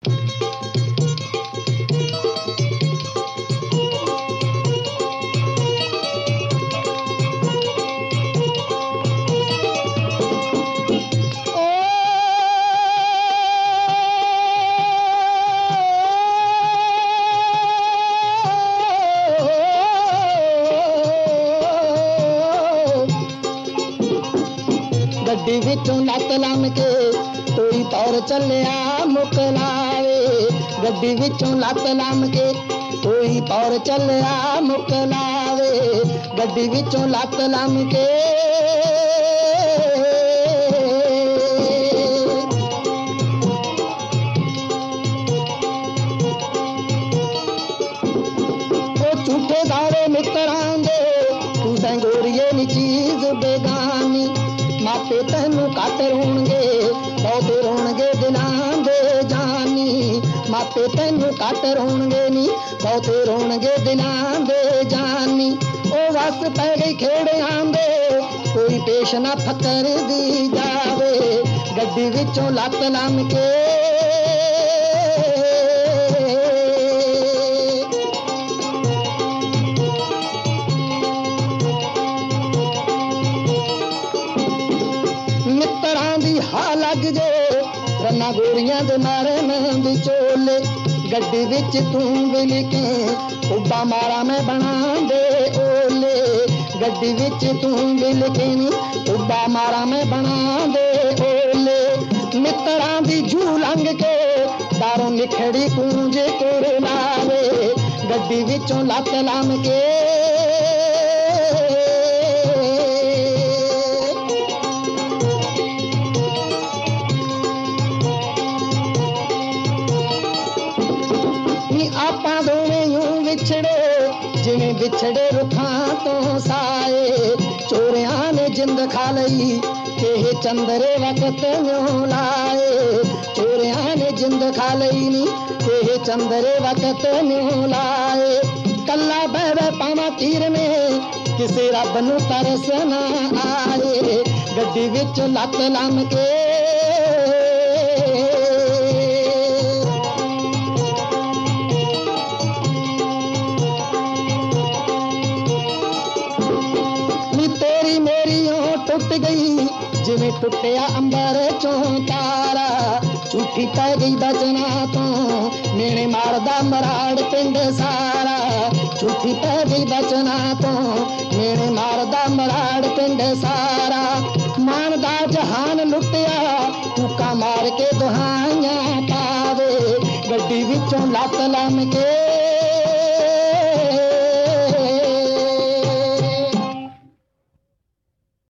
गड्डी विचों लत लम के कोई तौर चलिया मुकलावे। गड्डी विचों लत लम के कोई तौर चलिया मुकलावे। गड्डी विचों लत लम के झूठे दावे मित्रां दे तू संगोरीए नी चीज बेगानी। मापे तैनू घट रोणगे बहुते रोणगे दिनां दे जानी। मापे तैनू घट रोणगे नी बहुते रोणगे दिनां दे जानी। ओ वस पै गई खेड़ियां दे कोई पेश ना फकर दी जावे। गड्डी विचों लत लम के लग जे रन्ना गोरियां दे मारन विचोले। गड्डी विच तू विलके उब्बा मारा मैं बना दे ओले। गड्डी विच तू विलके नी उब्बा मारा मैं बना दे ओले। मित्रां दी झू लंघ के दारों निखड़ी कूंज तुर लावे। गड्डी विचों लत लम के आपां दोवें यूं विछड़े जिवें विछड़े रुखां तो साए। चोरियां ने जिंद खा लई ते चंदरे वक्त न्यों लाए। चोरियां ने जिंद खा लई नी ते चंदरे वक्त न्यों लाए। कल्ला बह पावा तीर में किसे रब नू तरस ना आए। गड्डी विच लत लम के टुट गई जिवें टुटिया अंबर चों तारा। झूठी पै गई बचना तो मेरे मारदा मराड़ पिंड सारा। झूठी पै गई बचना तो मेरे मारदा मराड़ पिंड सारा। मानदा जहान लुटिया कूका मार के दुहाइयां पावे। गड्डी विचों लत लम के